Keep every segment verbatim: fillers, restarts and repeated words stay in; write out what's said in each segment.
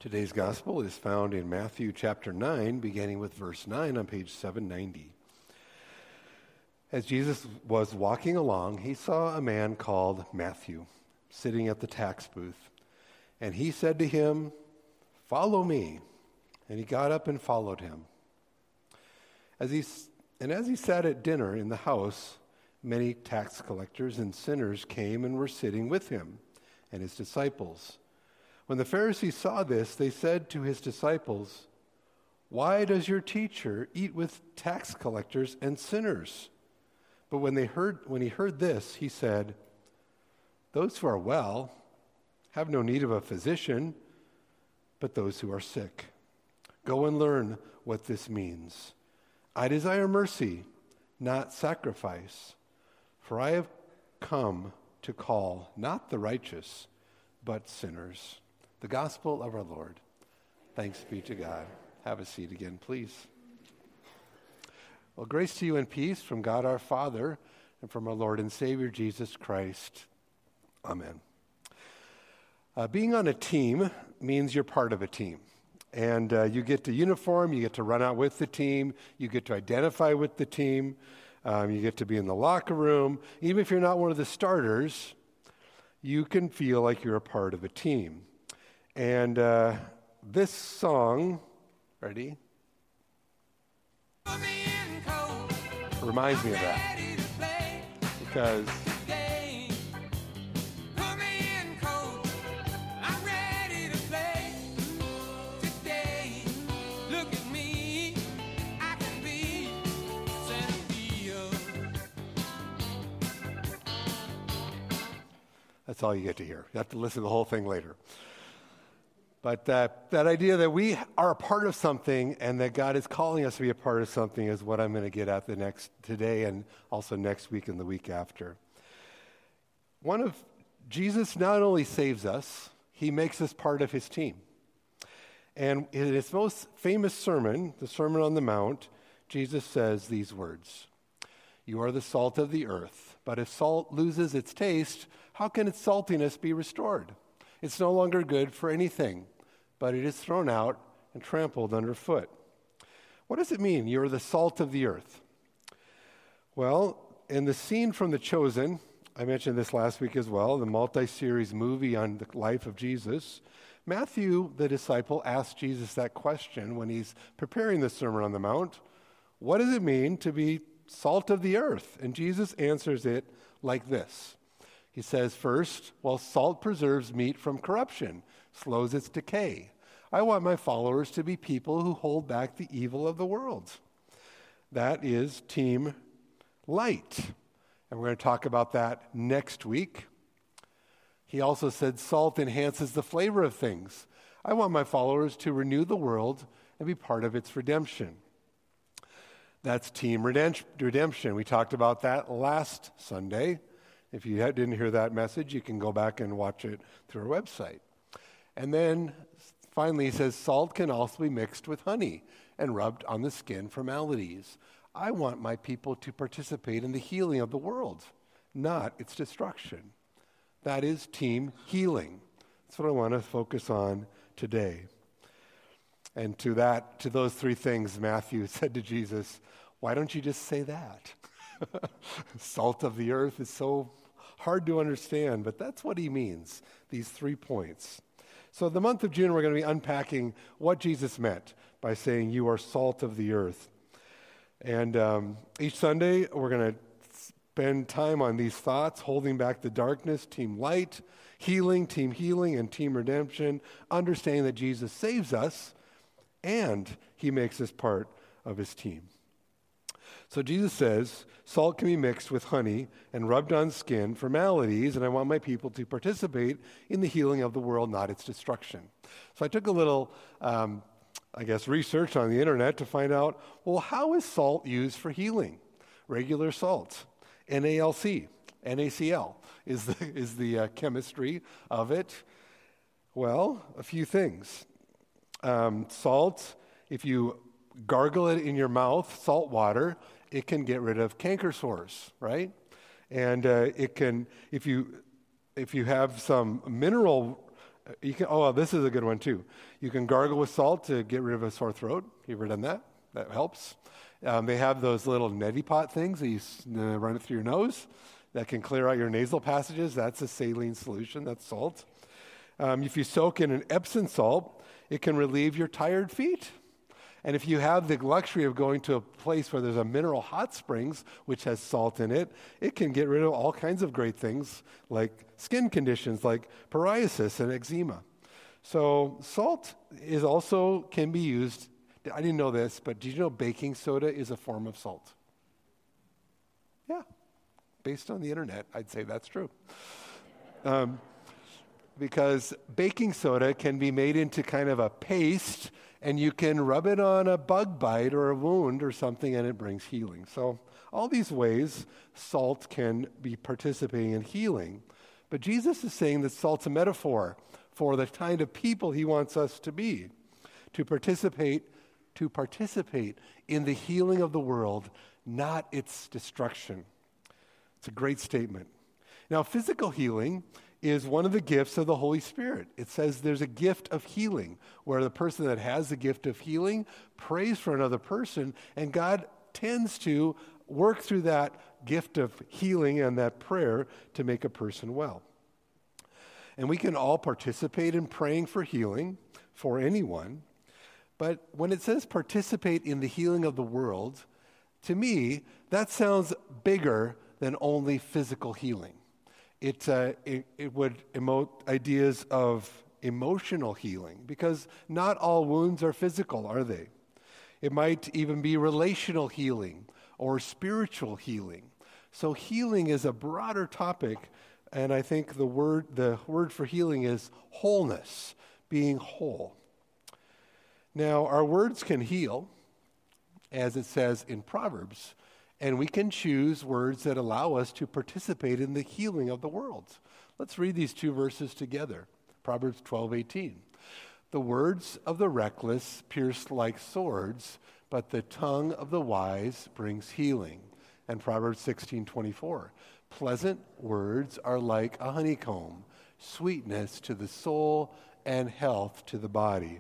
Today's gospel is found in Matthew chapter nine, beginning with verse nine on page seven ninety. As Jesus was walking along, he saw a man called Matthew sitting at the tax booth. And he said to him, "Follow me." And he got up and followed him. As he, and as he sat at dinner in the house, many tax collectors and sinners came and were sitting with him and his disciples. When the Pharisees saw this, they said to his disciples, "Why does your teacher eat with tax collectors and sinners?" But when they heard, when he heard this, he said, "Those who are well have no need of a physician, but those who are sick. Go and learn what this means. I desire mercy, not sacrifice, for I have come to call not the righteous, but sinners." The gospel of our Lord. Thanks be to God. Have a seat again, please. Well, grace to you and peace from God our Father and from our Lord and Savior Jesus Christ. Amen. Uh, being on a team means you're part of a team. And uh, you get to uniform, you get to run out with the team, you get to identify with the team, um, you get to be in the locker room. Even if you're not one of the starters, you can feel like you're a part of a team. And uh, this song, ready? Reminds me of that. Because that's all you get to hear. You have to listen to the whole thing later. But that, that idea that we are a part of something and that God is calling us to be a part of something is what I'm going to get at the next today and also next week and the week after. One of Jesus not only saves us, he makes us part of his team. And in his most famous sermon, the Sermon on the Mount, Jesus says these words, "You are the salt of the earth, but if salt loses its taste, how can its saltiness be restored? It's no longer good for anything, but it is thrown out and trampled underfoot." What does it mean, you're the salt of the earth? Well, in the scene from The Chosen, I mentioned this last week as well, the multi-series movie on the life of Jesus, Matthew, the disciple, asked Jesus that question when he's preparing the Sermon on the Mount. What does it mean to be salt of the earth? And Jesus answers it like this. He says, first, well, salt preserves meat from corruption, slows its decay. I want my followers to be people who hold back the evil of the world. That is Team Light. And we're going to talk about that next week. He also said salt enhances the flavor of things. I want my followers to renew the world and be part of its redemption. That's Team Redemption. We talked about that last Sunday. If you didn't hear that message, you can go back and watch it through our website. And then finally he says salt can also be mixed with honey and rubbed on the skin for maladies. I want my people to participate in the healing of the world, not its destruction. That is Team Healing. That's what I want to focus on today. And to that, to those three things, Matthew said to Jesus, "Why don't you just say that?" Salt of the earth is so hard to understand, but that's what he means, these three points. So the month of June, we're going to be unpacking what Jesus meant by saying, "You are salt of the earth." And um, each Sunday, we're going to spend time on these thoughts, holding back the darkness, Team Light, healing, Team Healing, and Team Redemption, understanding that Jesus saves us and he makes us part of his team. So Jesus says, salt can be mixed with honey and rubbed on skin for maladies, and I want my people to participate in the healing of the world, not its destruction. So I took a little, um, I guess, research on the internet to find out, well, how is salt used for healing? Regular salt, N A L C, N A C L is the, is the uh, chemistry of it. Well, a few things. Um, salt, if you gargle it in your mouth, salt water, it can get rid of canker sores, right? And uh, it can, if you if you have some mineral You can. Oh, this is a good one too. You can gargle with salt to get rid of a sore throat. You ever done that? That helps. Um, they have those little neti pot things that you uh, run it through your nose that can clear out your nasal passages. That's a saline solution. That's salt. Um, if you soak in an Epsom salt, it can relieve your tired feet. And if you have the luxury of going to a place where there's a mineral hot springs, which has salt in it, it can get rid of all kinds of great things like skin conditions like psoriasis and eczema. So salt is also can be used. I didn't know this, but did you know baking soda is a form of salt? Yeah. Based on the internet, I'd say that's true. Um, because baking soda can be made into kind of a paste, and you can rub it on a bug bite or a wound or something, and it brings healing. So all these ways, salt can be participating in healing. But Jesus is saying that salt's a metaphor for the kind of people he wants us to be, to participate, to participate in the healing of the world, not its destruction. It's a great statement. Now, physical healing is one of the gifts of the Holy Spirit. It says there's a gift of healing, where the person that has the gift of healing prays for another person, and God tends to work through that gift of healing and that prayer to make a person well. And we can all participate in praying for healing for anyone, but when it says participate in the healing of the world, to me, that sounds bigger than only physical healing. It, uh, it, it would emote ideas of emotional healing, because not all wounds are physical, are they? It might even be relational healing or spiritual healing. So healing is a broader topic, and I think the word, the word for healing is wholeness, being whole. Now, our words can heal, as it says in Proverbs, and we can choose words that allow us to participate in the healing of the world. Let's read these two verses together. Proverbs twelve eighteen. The words of the reckless pierce like swords, but the tongue of the wise brings healing. And Proverbs sixteen twenty-four. Pleasant words are like a honeycomb, sweetness to the soul and health to the body.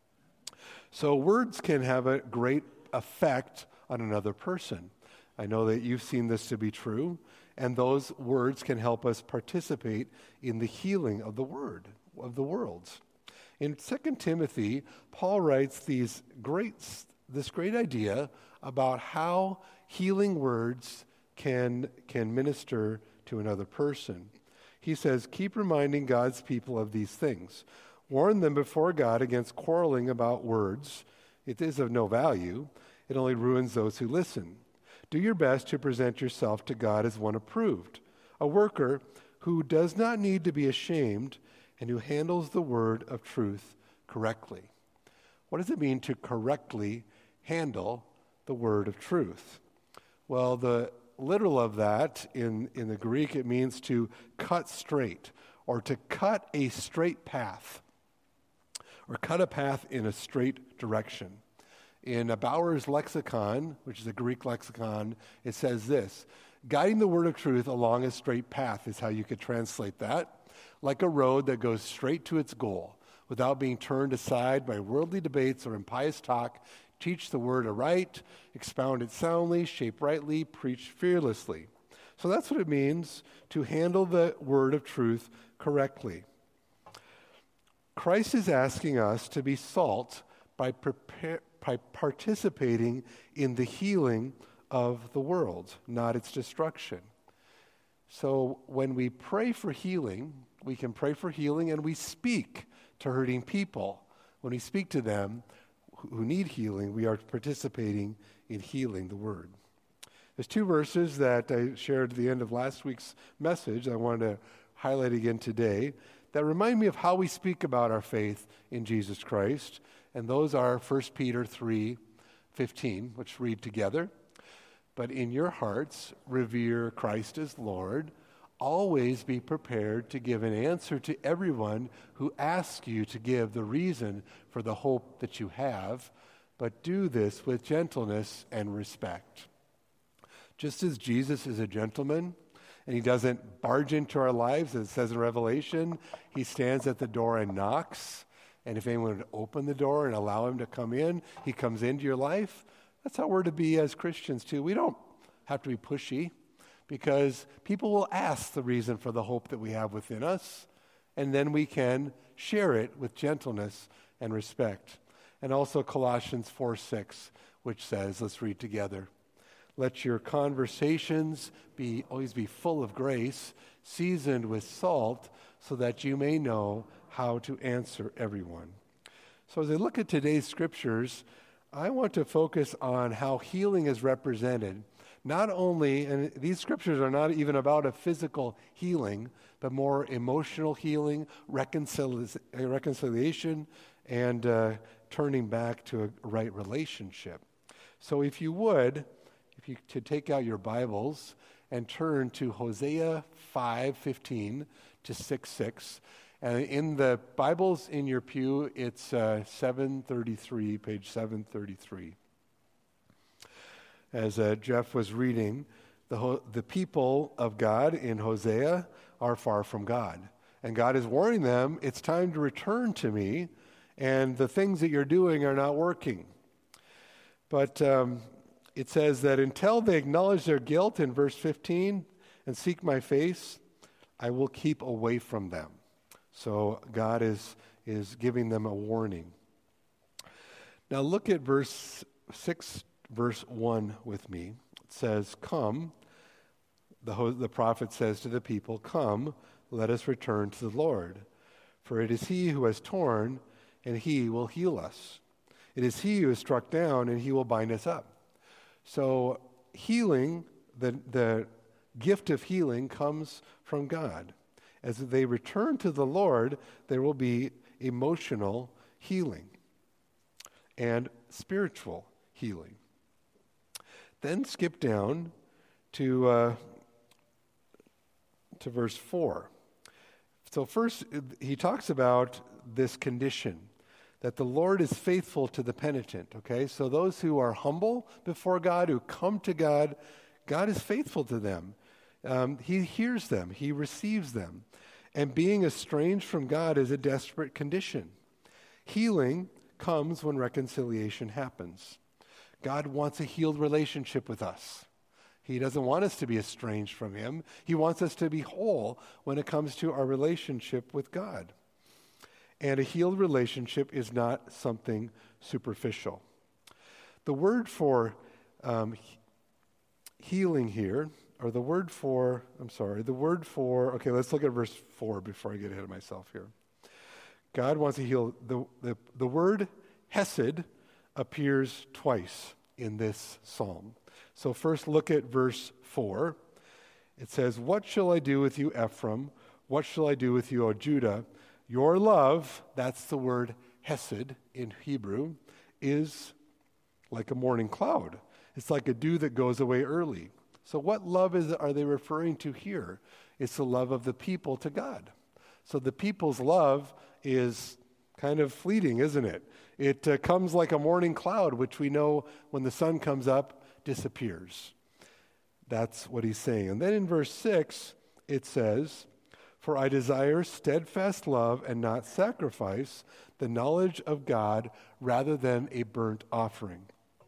So words can have a great effect on another person. I know that you've seen this to be true, and those words can help us participate in the healing of the word, of the world. In Second Timothy, Paul writes these great, this great idea about how healing words can, can minister to another person. He says, keep reminding God's people of these things. Warn them before God against quarreling about words. It is of no value. It only ruins those who listen. Do your best to present yourself to God as one approved, a worker who does not need to be ashamed and who handles the word of truth correctly. What does it mean to correctly handle the word of truth? Well, the literal of that in, in the Greek, it means to cut straight, or to cut a straight path, or cut a path in a straight direction. In Bauer's lexicon, which is a Greek lexicon, it says this: guiding the word of truth along a straight path is how you could translate that. Like a road that goes straight to its goal without being turned aside by worldly debates or impious talk. Teach the word aright, expound it soundly, shape rightly, preach fearlessly. So that's what it means to handle the word of truth correctly. Christ is asking us to be salt by prepare, by participating in the healing of the world, not its destruction. So when we pray for healing, we can pray for healing, and we speak to hurting people. When we speak to them who need healing, we are participating in healing the word. There's two verses that I shared at the end of last week's message I wanted to highlight again today that remind me of how we speak about our faith in Jesus Christ. And those are First Peter three fifteen, which read together. But in your hearts, revere Christ as Lord. Always be prepared to give an answer to everyone who asks you to give the reason for the hope that you have, but do this with gentleness and respect. Just as Jesus is a gentleman and he doesn't barge into our lives. As it says in Revelation, he stands at the door and knocks. And if anyone would open the door and allow him to come in, he comes into your life. That's how we're to be as Christians too. We don't have to be pushy, because people will ask the reason for the hope that we have within us, and then we can share it with gentleness and respect. And also Colossians four six, which says, let's read together, let your conversations be always be full of grace, seasoned with salt, so that you may know how to answer everyone. So as I look at today's scriptures, I want to focus on how healing is represented. Not only, and these scriptures are not even about a physical healing, but more emotional healing, reconcili- reconciliation, and uh, turning back to a right relationship. So if you would, if you to take out your Bibles and turn to Hosea five fifteen to six six, and in the Bibles in your pew, it's uh, seven thirty-three, page seven thirty-three. As uh, Jeff was reading, the, ho- the people of God in Hosea are far from God. And God is warning them, it's time to return to me, and the things that you're doing are not working. But um, it says that until they acknowledge their guilt in verse fifteen and seek my face, I will keep away from them. So God is, is giving them a warning. Now look at verse six, verse one with me. It says, come, the, the prophet says to the people, come, let us return to the Lord. For it is he who has torn, and he will heal us. It is he who is struck down, and he will bind us up. So healing, the, the gift of healing comes from God. As they return to the Lord, there will be emotional healing and spiritual healing. Then skip down to uh, to verse four. So first, he talks about this condition, that the Lord is faithful to the penitent, okay? So those who are humble before God, who come to God, God is faithful to them. Um, he hears them. He receives them. And being estranged from God is a desperate condition. Healing comes when reconciliation happens. God wants a healed relationship with us. He doesn't want us to be estranged from him. He wants us to be whole when it comes to our relationship with God. And a healed relationship is not something superficial. The word for um, healing here, or the word for, I'm sorry, the word for, okay, let's look at verse four before I get ahead of myself here. God wants to heal. The, the, the word hesed appears twice in this psalm. So first look at verse four. It says, what shall I do with you, Ephraim? What shall I do with you, O Judah? Your love, that's the word hesed in Hebrew, is like a morning cloud. It's like a dew that goes away early. So what love is are they referring to here? It's the love of the people to God. So the people's love is kind of fleeting, isn't it? It uh, comes like a morning cloud, which we know when the sun comes up, disappears. That's what he's saying. And then in verse six, it says, for I desire steadfast love and not sacrifice, the knowledge of God rather than a burnt offering.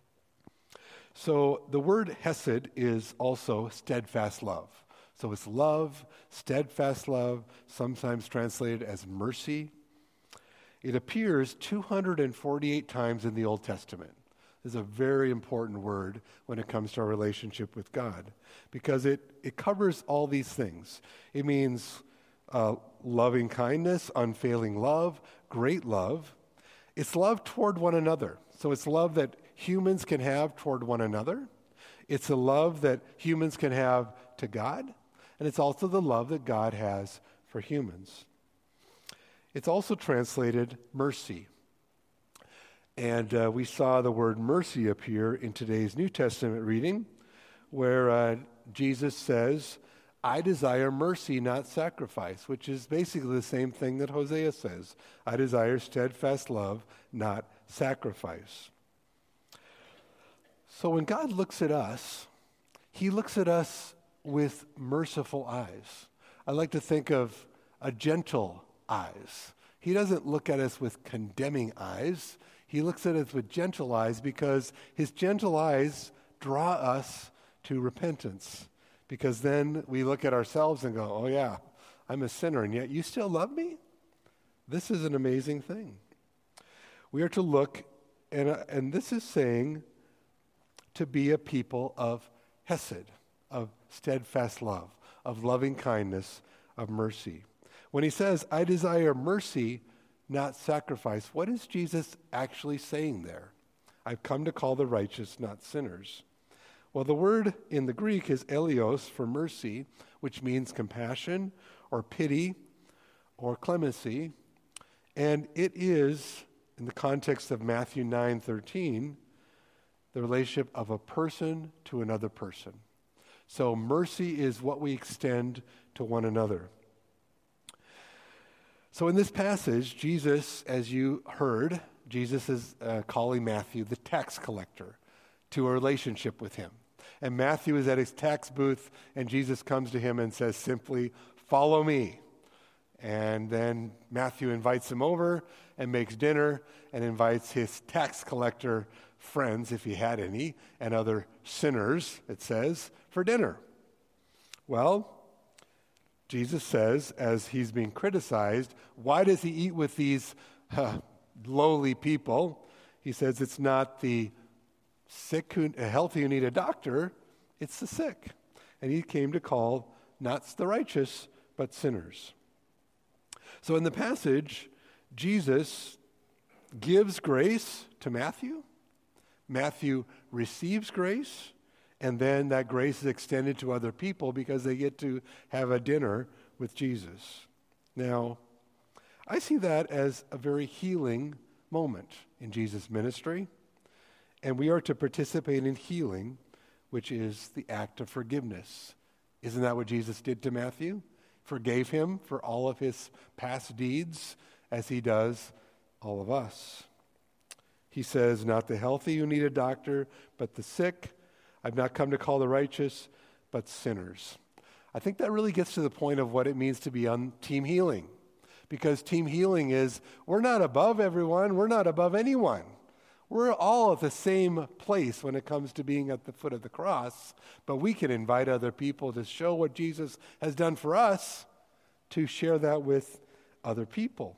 So the word hesed is also steadfast love. So it's love, steadfast love, sometimes translated as mercy. It appears two hundred forty-eight times in the Old Testament. This is a very important word when it comes to our relationship with God, because it, it covers all these things. It means uh, loving kindness, unfailing love, great love. It's love toward one another. So it's love that humans can have toward one another. It's a love that humans can have to God. And it's also the love that God has for humans. It's also translated mercy. And uh, we saw the word mercy appear in today's New Testament reading, where uh, Jesus says, I desire mercy, not sacrifice, which is basically the same thing that Hosea says. I desire steadfast love, not sacrifice. So when God looks at us, he looks at us with merciful eyes. I like to think of a gentle eyes. He doesn't look at us with condemning eyes. He looks at us with gentle eyes because his gentle eyes draw us to repentance. Because then we look at ourselves and go, oh yeah, I'm a sinner, and yet you still love me? This is an amazing thing. We are to look, and, uh, and this is saying to be a people of hesed, of steadfast love, of loving kindness, of mercy. When he says, I desire mercy, not sacrifice, what is Jesus actually saying there? I've come to call the righteous, not sinners. Well, the word in the Greek is eleos for mercy, which means compassion or pity or clemency. And it is, in the context of Matthew nine thirteen, the relationship of a person to another person. So mercy is what we extend to one another. So in this passage, Jesus, as you heard, Jesus is uh, calling Matthew the tax collector to a relationship with him. And Matthew is at his tax booth, and Jesus comes to him and says simply, follow me. And then Matthew invites him over and makes dinner and invites his tax collector friends, if he had any, and other sinners, it says, for dinner. Well, Jesus says, as he's being criticized, why does he eat with these uh, lowly people? He says it's not the sick who, healthy who need a doctor, it's the sick. And he came to call not the righteous, but sinners. So in the passage, Jesus gives grace to Matthew. Matthew receives grace. And then that grace is extended to other people because they get to have a dinner with Jesus. Now, I see that as a very healing moment in Jesus' ministry. And we are to participate in healing, which is the act of forgiveness. Isn't that what Jesus did to Matthew? Forgave him for all of his past deeds, as he does all of us. He says, not the healthy who need a doctor, but the sick. I've not come to call the righteous, but sinners. I think that really gets to the point of what it means to be on team healing. Because team healing is, we're not above everyone, we're not above anyone. We're all at the same place when it comes to being at the foot of the cross, but we can invite other people to show what Jesus has done for us, to share that with other people.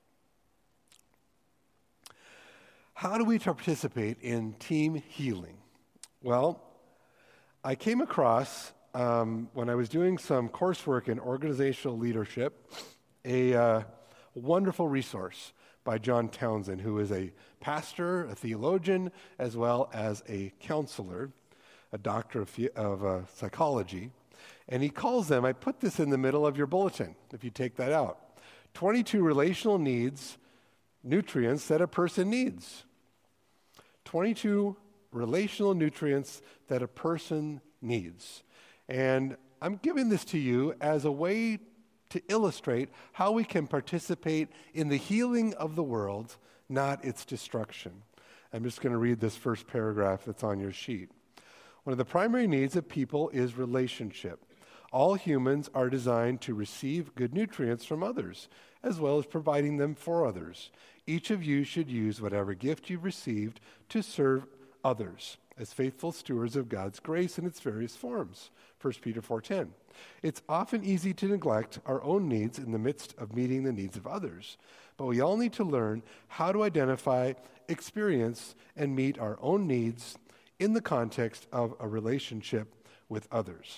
How do we participate in team healing? Well, I came across, um, when I was doing some coursework in organizational leadership, a uh, wonderful resource by John Townsend, who is a pastor, a theologian, as well as a counselor, a doctor of, of uh, psychology. And he calls them, I put this in the middle of your bulletin, if you take that out, twenty-two relational needs, nutrients that a person needs. twenty-two relational nutrients that a person needs. And I'm giving this to you as a way to illustrate how we can participate in the healing of the world, not its destruction. I'm just going to read this first paragraph that's on your sheet. One of the primary needs of people is relationship. All humans are designed to receive good nutrients from others, as well as providing them for others. Each of you should use whatever gift you've received to serve others as faithful stewards of God's grace in its various forms. First Peter four ten. It's often easy to neglect our own needs in the midst of meeting the needs of others, but we all need to learn how to identify, experience, and meet our own needs in the context of a relationship with others.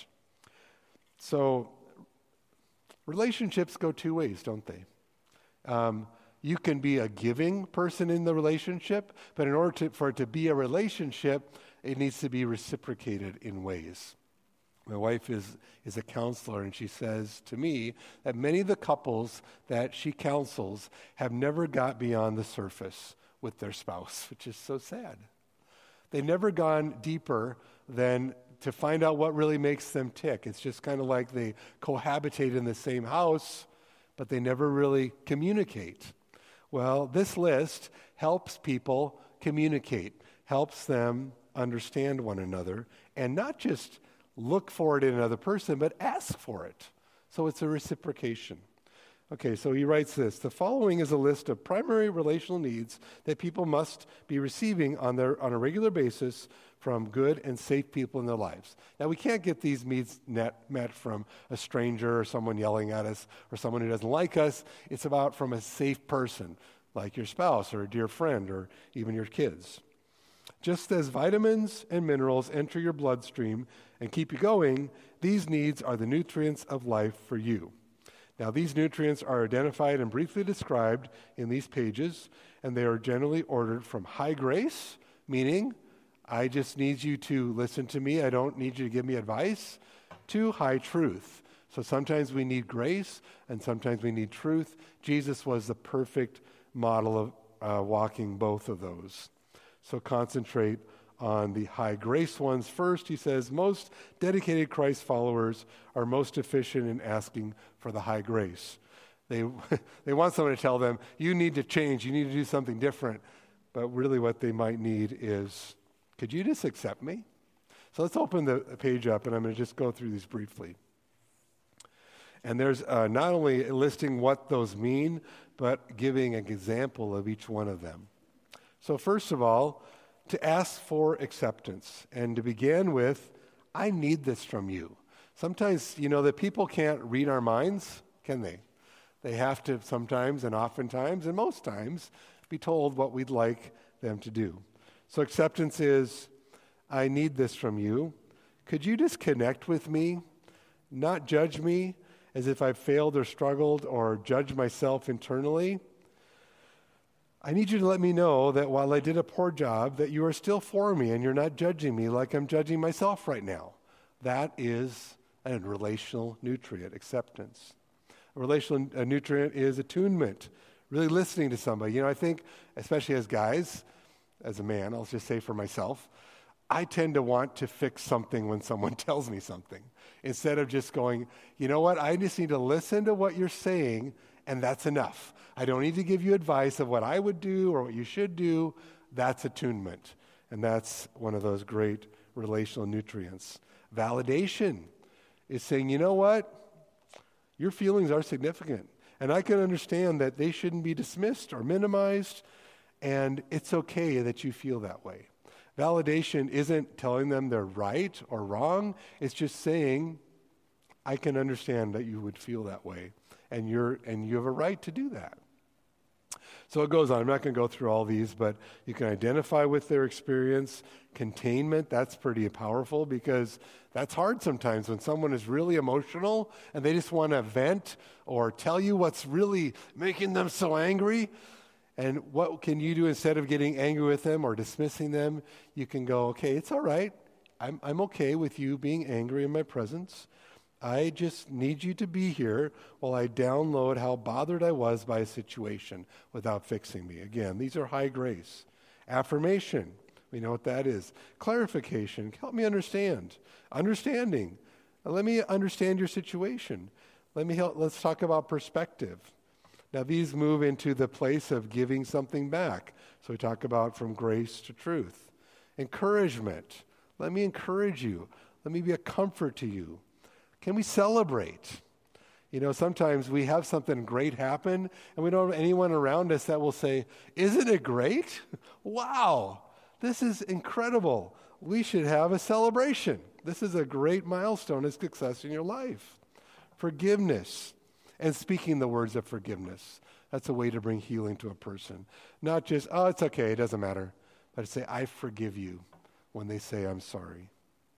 So, relationships go two ways, don't they? Um, You can be a giving person in the relationship, but in order to, for it to be a relationship, it needs to be reciprocated in ways. My wife is, is a counselor, and she says to me that many of the couples that she counsels have never got beyond the surface with their spouse, which is so sad. They've never gone deeper than to find out what really makes them tick. It's just kind of like they cohabitate in the same house, but they never really communicate. Well, this list helps people communicate, helps them understand one another, and not just look for it in another person, but ask for it. So it's a reciprocation. Okay, so he writes this: the following is a list of primary relational needs that people must be receiving on their on a regular basis from good and safe people in their lives. Now, we can't get these needs net, met from a stranger or someone yelling at us or someone who doesn't like us. It's about from a safe person, like your spouse or a dear friend or even your kids. Just as vitamins and minerals enter your bloodstream and keep you going, these needs are the nutrients of life for you. Now, these nutrients are identified and briefly described in these pages, and they are generally ordered from high grace, meaning I just need you to listen to me, I don't need you to give me advice, to high truth. So sometimes we need grace, and sometimes we need truth. Jesus was the perfect model of uh, walking both of those. So concentrate on the high grace ones first. He says most dedicated Christ followers are most efficient in asking for the high grace. They they want someone to tell them, you need to change, you need to do something different. But really what they might need is, could you just accept me? So let's open the page up, and I'm going to just go through these briefly. And there's uh, not only listing what those mean, but giving an example of each one of them. So first of all, to ask for acceptance, and to begin with, I need this from you. Sometimes, you know, that people can't read our minds, can they? They have to sometimes, and oftentimes, and most times, be told what we'd like them to do. So acceptance is, I need this from you. Could you just connect with me, not judge me as if I've failed or struggled, or judge myself internally? I need you to let me know that while I did a poor job, that you are still for me and you're not judging me like I'm judging myself right now. That is a relational nutrient, acceptance. A relational a nutrient is attunement, really listening to somebody. You know, I think, especially as guys, as a man, I'll just say for myself, I tend to want to fix something when someone tells me something, instead of just going, you know what, I just need to listen to what you're saying, and that's enough. I don't need to give you advice of what I would do or what you should do. That's attunement. And that's one of those great relational nutrients. Validation is saying, you know what? Your feelings are significant. And I can understand that they shouldn't be dismissed or minimized. And it's okay that you feel that way. Validation isn't telling them they're right or wrong. It's just saying, I can understand that you would feel that way. And you're and you have a right to do that. So it goes on. I'm not going to go through all these, but you can identify with their experience. Containment, that's pretty powerful, because that's hard sometimes when someone is really emotional and they just want to vent or tell you what's really making them so angry. And what can you do instead of getting angry with them or dismissing them? You can go, okay, it's all right. I'm I'm okay with you being angry in my presence. I just need you to be here while I download how bothered I was by a situation without fixing me. Again, these are high grace. Affirmation, we know what that is. Clarification, help me understand. Understanding, let me understand your situation. Let me help, let's talk about perspective. Now these move into the place of giving something back. So we talk about from grace to truth. Encouragement, let me encourage you. Let me be a comfort to you. Can we celebrate? You know, sometimes we have something great happen, and we don't have anyone around us that will say, isn't it great? Wow, this is incredible. We should have a celebration. This is a great milestone of success in your life. Forgiveness, and speaking the words of forgiveness. That's a way to bring healing to a person. Not just, oh, it's okay, it doesn't matter. But to say, I forgive you when they say, I'm sorry.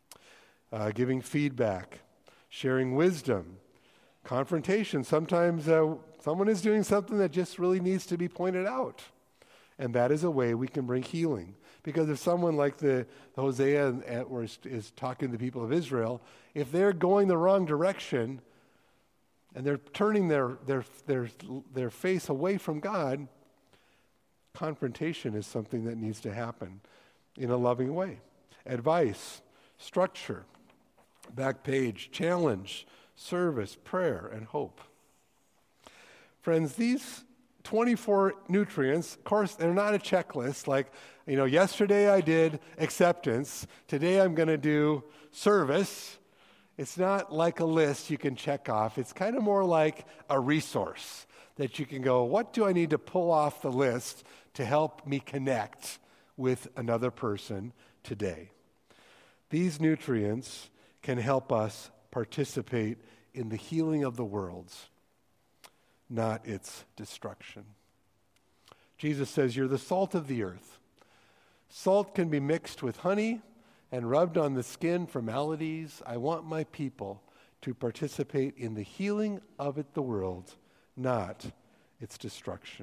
Uh, giving feedback. Sharing wisdom, confrontation. Sometimes uh, someone is doing something that just really needs to be pointed out. And that is a way we can bring healing. Because if someone like the, the Hosea and, and, or is, is talking to the people of Israel, if they're going the wrong direction and they're turning their, their, their, their face away from God, confrontation is something that needs to happen in a loving way. Advice, structure. Back page, challenge, service, prayer, and hope. Friends, these twenty-four nutrients, of course, they're not a checklist like, you know, yesterday I did acceptance, today I'm going to do service, It's not like a list you can check off. It's kind of more like a resource that you can go, what do I need to pull off the list to help me connect with another person today? These nutrients can help us participate in the healing of the world, not its destruction. Jesus says, you're the salt of the earth. Salt can be mixed with honey and rubbed on the skin for maladies. I want my people to participate in the healing of it, the world, not its destruction.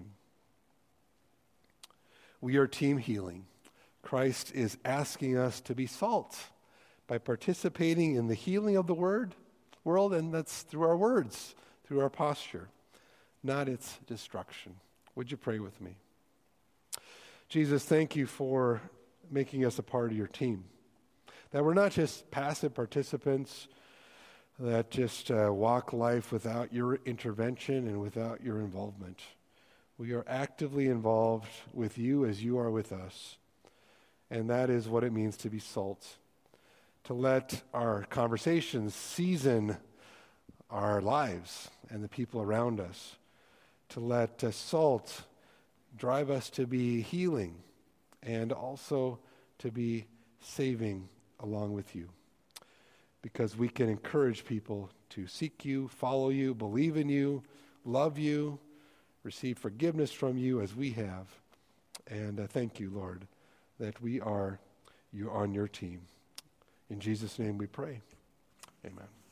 We are team healing. Christ is asking us to be salt by participating in the healing of the word, world, and that's through our words, through our posture, not its destruction. Would you pray with me? Jesus, thank you for making us a part of your team. That we're not just passive participants that just uh, walk life without your intervention and without your involvement. We are actively involved with you as you are with us. And that is what it means to be salt. To let our conversations season our lives and the people around us. To let uh, salt drive us to be healing and also to be saving along with you. Because we can encourage people to seek you, follow you, believe in you, love you, receive forgiveness from you as we have. And uh, thank you, Lord, that we are you on your team. In Jesus' name we pray. Amen.